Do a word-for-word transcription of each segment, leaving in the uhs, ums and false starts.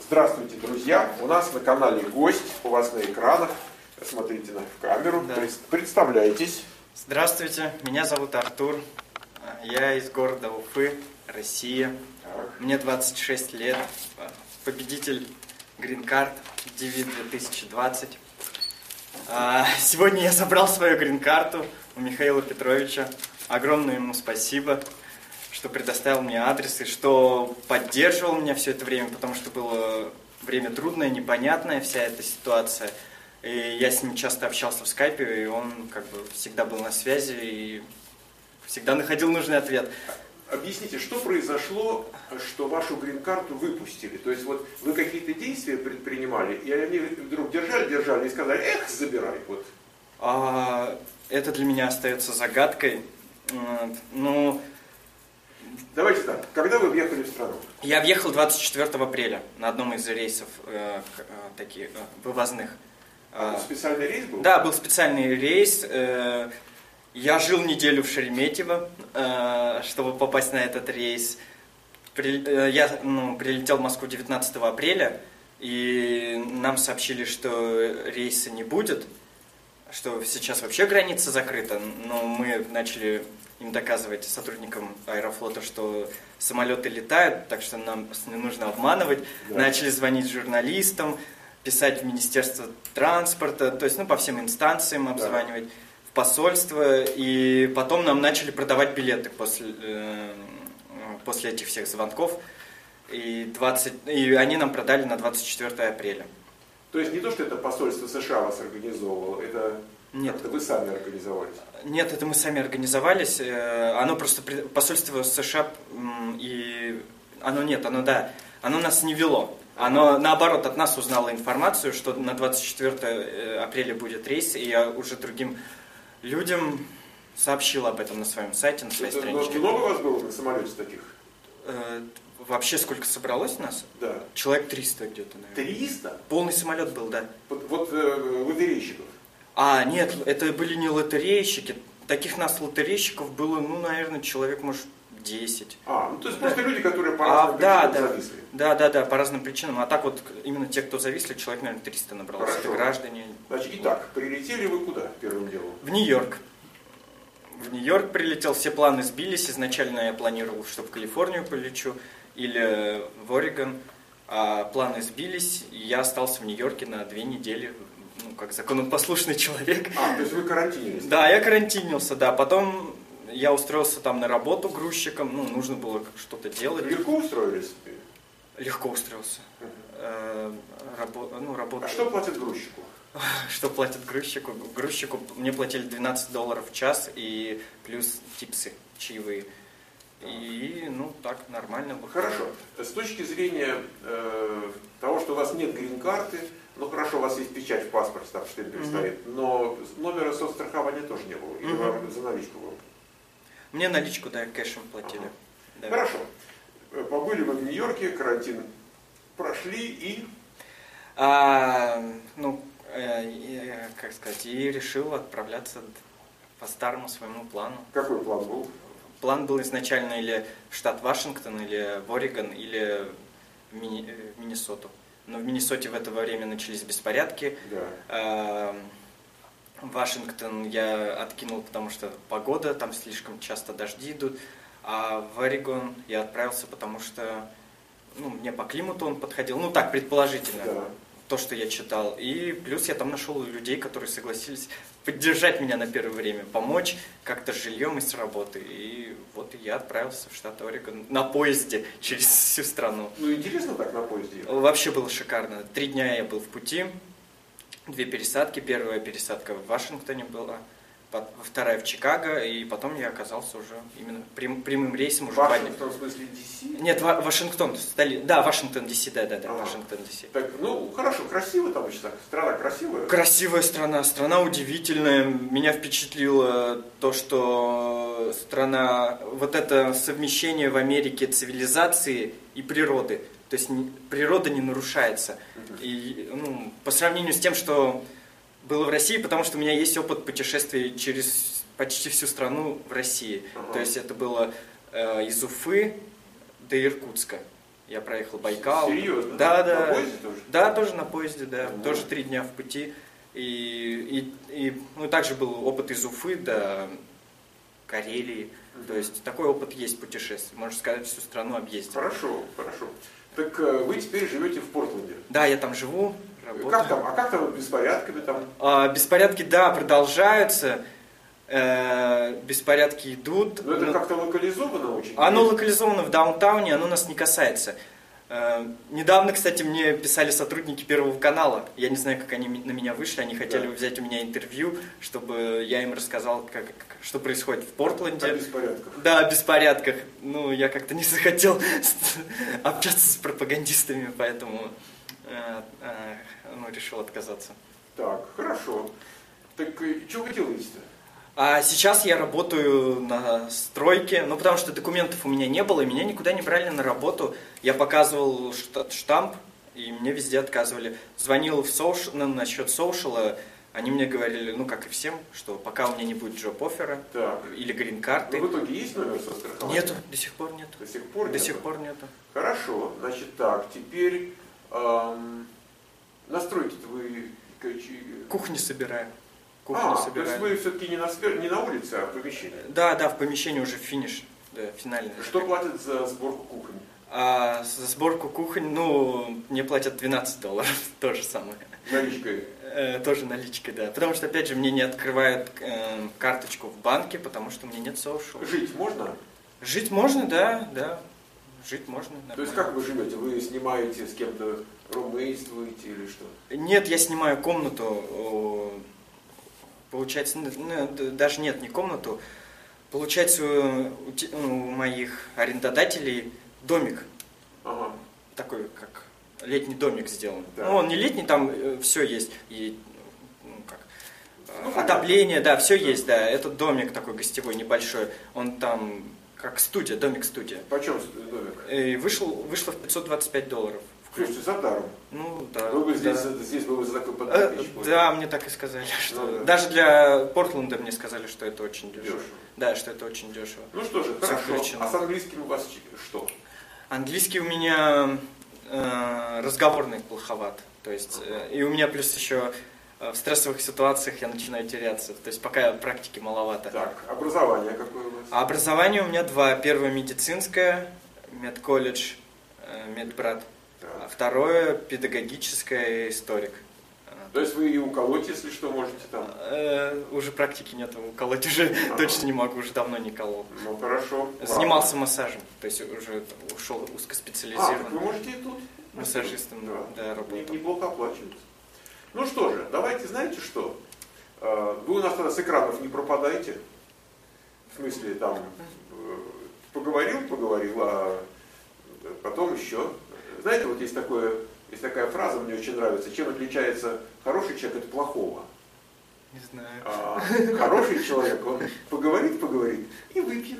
Здравствуйте, друзья! У нас на канале гость, у вас на экранах. Смотрите на в камеру. Да. Представляйтесь. Здравствуйте, меня зовут Артур. Я из города Уфы, Россия. Так. Мне двадцать шесть лет. Победитель Green Card ди ви две тысячи двадцать. Сегодня я забрал свою грин-карту у Михаила Петровича. Огромное ему спасибо, что предоставил мне адрес и что поддерживал меня все это время, потому что было время трудное, непонятное, вся эта ситуация. И я с ним часто общался в скайпе, и он как бы всегда был на связи и всегда находил нужный ответ. Объясните, что произошло, что вашу грин-карту выпустили? То есть вот вы какие-то действия предпринимали, и они вдруг держали, держали и сказали: эх, забирай. Вот. А, это для меня остается загадкой. Ну, давайте так, когда вы въехали в страну? Я въехал двадцать четвёртого апреля на одном из рейсов э, э, таких э, вывозных. А, специальный рейс был? Да, был специальный рейс. Э, я жил неделю в Шереметьево, э, чтобы попасть на этот рейс. При, э, я ну, прилетел в Москву девятнадцатого апреля, и нам сообщили, что рейса не будет, что сейчас вообще граница закрыта, но мы начали им доказывать, сотрудникам Аэрофлота, что самолеты летают, так что нам не нужно обманывать. Да. Начали звонить журналистам, писать в Министерство транспорта, то есть ну, по всем инстанциям обзванивать, да. В посольство, и потом нам начали продавать билеты после, э, после этих всех звонков, и, двадцать, и они нам продали на двадцать четвёртого апреля. То есть не то, что это посольство США вас организовывало, это Нет. как-то вы сами организовались? Нет, это мы сами организовались. Оно просто, посольство США, и оно нет, оно да, оно нас не вело. Оно наоборот от нас узнало информацию, что на двадцать четвёртого апреля будет рейс, и я уже другим людям сообщил об этом на своем сайте, на своей это страничке. Много вас было на самолете таких? Вообще сколько собралось нас? Да. Человек триста где-то, наверное. триста? Полный самолет был, да. Вот, вот э, лотерейщиков? А, нет, это были не лотерейщики. Таких нас лотерейщиков было, ну, наверное, человек, может, десять. А, ну то есть да. Просто люди, которые по а, разным да, причинам да, зависли. Да, да, да, по разным причинам. А так вот, именно те, кто зависли, человек, наверное, триста набралось. Хорошо. Это граждане. Значит, итак, прилетели вы куда первым делом? В Нью-Йорк. В Нью-Йорк прилетел, все планы сбились. Изначально я планировал, что в Калифорнию полечу или в Орегон. А планы сбились, и я остался в Нью-Йорке на две недели. Ну, как законопослушный человек. А, то есть вы карантинились? Да, я карантинился, да. Потом я устроился там на работу грузчиком. Ну, нужно было что-то делать. Легко устроились? Легко устроился. Uh-huh. Рабо- ну, работа... А что платят грузчику? Что платят грузчику? Грузчику мне платили двенадцать долларов в час и плюс типсы, чаевые. И, ну, так, нормально было. Хорошо. С точки зрения э, того, что у вас нет грин-карты, ну, хорошо, у вас есть печать в паспорте, там штемпель uh-huh. стоит, но номера соцстрахования тоже не было, или uh-huh. вам за наличку было? Мне наличку, да, кэшем платили. Uh-huh. Да. Хорошо. Побыли вы в Нью-Йорке, карантин прошли и... А, ну, э, э, как сказать, и решил отправляться по старому своему плану. Какой план был? План был изначально или в штат Вашингтон, или в Орегон, или в, Мини, в Миннесоту. Но в Миннесоте в это время начались беспорядки. Да. Вашингтон я откинул, потому что погода, там слишком часто дожди идут. А в Орегон я отправился, потому что ну, мне по климату он подходил. Ну так, предположительно. Да. То, что я читал. И плюс я там нашел людей, которые согласились поддержать меня на первое время, помочь как-то с жильем и с работой. И вот я отправился в штат Орегон на поезде через всю страну. Ну интересно так на поезде? Вообще было шикарно. Три дня я был в пути, две пересадки. Первая пересадка в Вашингтоне была, вторая в Чикаго, и потом я оказался уже именно прям, прямым рейсом. Уже Вашингтон, в смысле, Ди Си? Нет, Вашингтон, стали... да, Вашингтон, Ди Си, да, да, да, ага. Вашингтон, Ди Си. Так, ну, хорошо, красиво там еще так, страна красивая? Красивая страна, страна удивительная. Меня впечатлило то, что страна, вот это совмещение в Америке цивилизации и природы. То есть природа не нарушается. Uh-huh. И, ну, по сравнению с тем, что было в России, потому что у меня есть опыт путешествий через почти всю страну в России. Uh-huh. То есть это было э, из Уфы до Иркутска. Я проехал Байкал. Серьезно? Да, да. На поезде тоже? Да, тоже на поезде, да. Ну. Тоже три дня в пути. И, и, и ну, также был опыт из Уфы до Карелии. Mm-hmm. То есть такой опыт есть путешествий. Можно сказать, всю страну объездил. Хорошо, хорошо. Так вы теперь живете в Портленде? Да, я там живу, работаю. Как там? А как там с беспорядками там? А, беспорядки, да, продолжаются. Э, беспорядки идут. Но это но... как-то локализовано очень? Оно локализовано в даунтауне, оно нас не касается. Э, недавно, кстати, мне писали сотрудники Первого канала. Я не знаю, как они на меня вышли. Они хотели да. взять у меня интервью, чтобы я им рассказал, как, что происходит в Портленде. О беспорядках. Да, о беспорядках. Ну, я как-то не захотел общаться с пропагандистами, поэтому э, э, ну, решил отказаться. Так, хорошо. Так что вы делаете-то? А сейчас я работаю на стройке, ну потому что документов у меня не было, и меня никуда не брали на работу. Я показывал штамп, и мне везде отказывали. Звонил в соуш... ну, насчет соушала, они мне говорили, ну как и всем, что пока у меня не будет джоб-оффера или грин-карты. Но в итоге есть номер соцстрахования? Нету, до сих пор нету. До сих пор До нету? сих пор нету. Хорошо, значит так, теперь эм, настройки-то вы... Кухни собираем. Кухню а, собираем. то есть вы все-таки не на, не на улице, а в помещении? Да, да, в помещении уже финиш, да, финальный. Что платят за сборку кухонь? А за сборку кухонь, ну, мне платят двенадцать долларов, то же самое. Наличкой? Э, тоже наличкой, да. Потому что, опять же, мне не открывают э, карточку в банке, потому что у меня нет соушала. Жить можно? Жить можно, да, да. Жить можно. Нормально. То есть как вы живете? Вы снимаете с кем-то, румействуете или что? Нет, я снимаю комнату. Получается, ну, даже нет, не комнату. Получается, у, у моих арендодателей домик. Ага. Такой, как летний домик сделан. Да. Ну, он не летний, там э, все есть. И, ну, как, э, ну, отопление, да, все да. есть, да. Это домик такой гостевой, небольшой. Он там как студия, домик-студия. Почем домик? И вышел, вышло в пятьсот двадцать пять долларов. Слушайте, за даром. Ну, да. Вы бы здесь, да. здесь бы вы за такой подписчик. Э, да, мне так и сказали. Что ну, да. Даже для Портленда мне сказали, что это очень дешево. дешево. Да, что это очень дешево. Ну что же, Все хорошо. включено. А с английским у вас что? Английский у меня э, разговорный плоховат. То есть, э, и у меня плюс еще э, в стрессовых ситуациях я начинаю теряться. То есть пока практики маловато. Так, образование какое у вас? А образование у меня два. Первое медицинское, медколледж, э, медбрат. А второе педагогическое, историк. То есть вы и уколоть, если что, можете там? Э, уже практики нет, уколоть уже ага. точно не могу, уже давно не колол. Ну хорошо. Занимался массажем, то есть уже ушел узкоспециализированно. А, так вы можете и тут? Массажистом, да, да работал. Неплохо оплачивается. Ну что же, давайте, знаете что? Вы у нас тогда с экранов не пропадаете. В смысле, там, поговорил, поговорил, а потом еще. Знаете, вот есть такое... Есть такая фраза, мне очень нравится. Чем отличается хороший человек от плохого? Не знаю. А, хороший человек, он поговорит, поговорит и выпьет.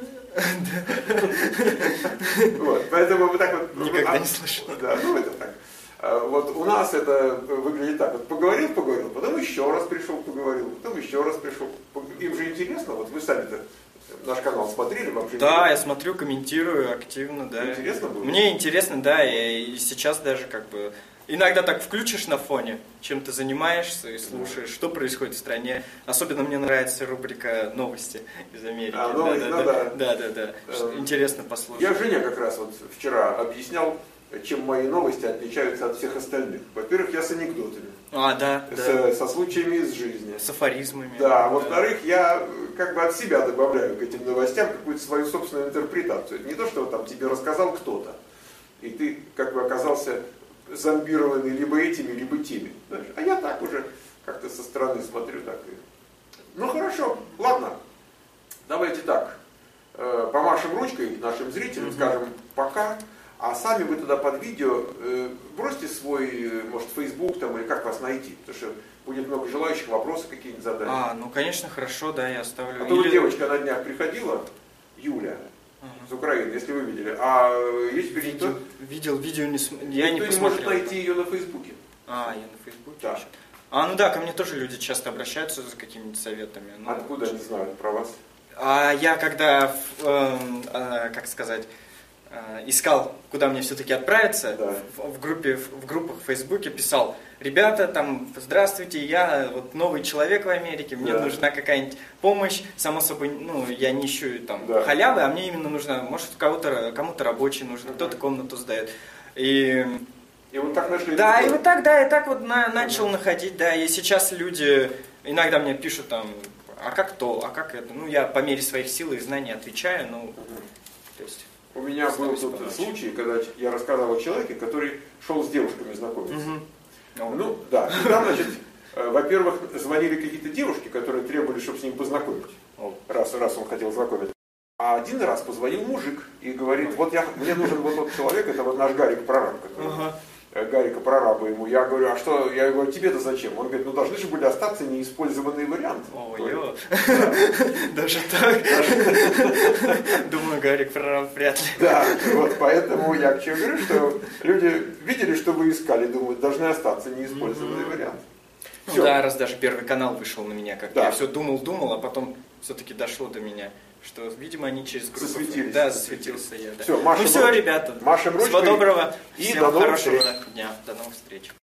Вот, поэтому вот так вот... Никогда не слышал. Да, ну это так. Вот у нас это выглядит так. Вот поговорил, поговорил, потом еще раз пришел, поговорил, потом еще раз пришел. Им же интересно, вот вы сами-то наш канал смотрели, вам же Да, интересно? я смотрю, комментирую активно, да. Интересно было? Мне интересно, да, и, и сейчас даже как бы иногда так включишь на фоне, чем ты занимаешься и слушаешь, что происходит в стране. Особенно мне нравится рубрика «Новости из Америки». А, новости, да, ну, да, да. да, да, да. Эм, интересно послушать. Я жене как раз вот вчера объяснял, чем мои новости отличаются от всех остальных. Во-первых, я с анекдотами. А, да, с, да. Со случаями из жизни. С афоризмами. Да, а во-вторых, да. я как бы от себя добавляю к этим новостям какую-то свою собственную интерпретацию. Это не то, что вот там тебе рассказал кто-то, и ты как бы оказался зомбированный либо этими, либо теми. Знаешь? А я так уже как-то со стороны смотрю. Так и... Ну хорошо, ладно. Давайте так. Э, помашем ручкой нашим зрителям, mm-hmm. скажем пока. А сами вы тогда под видео э, бросьте свой, может, Facebook там, или как вас найти. Потому что будет много желающих, вопросы какие-нибудь задать. А, ну конечно, хорошо, да, я оставлю. А то или... девочка на днях приходила, Юля, ага. с Украины, если вы видели. А есть видел, никто? Видел, видео не см... Я никто не не может найти ее на Фейсбуке. А, я на Фейсбуке? Да. Еще. А, ну да, ко мне тоже люди часто обращаются за какими-то советами. Ну, откуда они знают про вас? А я когда, э, э, как сказать, э, искал, куда мне все-таки отправиться, Да. в, в группе, в, в группах в Фейсбуке писал: ребята, там, здравствуйте, я вот новый человек в Америке, мне Да. нужна какая-нибудь помощь, само собой, ну, я не ищу там Да. халявы, а мне именно нужна, может, кого-то, кому-то рабочий нужен, Мгм. кто-то комнату сдает. И И вот так нашли. да, друг и друга. вот так, да, и так вот на, начал находить, да, и сейчас люди иногда мне пишут там: а как то, а как это, ну, я по мере своих сил и знаний отвечаю, ну, Мгм. то есть... У меня был Стараюсь тут помочь. случай, когда я рассказал о человеке, который шел с девушками знакомиться. Мгм. Ну, да. И там, значит, э, во-первых, звонили какие-то девушки, которые требовали, чтобы с ним познакомить. О. Раз, раз он хотел знакомить. А один раз позвонил мужик и говорит: вот я, мне нужен вот тот человек, это вот наш Гарик Прораб, который, Ага. э, Гарика Прораба ему. Я говорю: а что, я говорю, тебе-то зачем? Он говорит: ну должны же были остаться неиспользованные варианты. Ой-ё. Даже так? Думаю, Гарик Прораб вряд ли. Да, вот поэтому я к чему говорю, что люди видели, что вы искали, думают, должны остаться неиспользованные варианты. Ну Всё. да, раз даже Первый канал вышел на меня, как Да. я все думал-думал, а потом все-таки дошло до меня, что, видимо, они через группу... Засветились. Да, засветился я. Да. Всё, машем ну все, руч- ребята, машем всего ручкой доброго, и всем до новых хорошего встреч. дня, до новых встреч.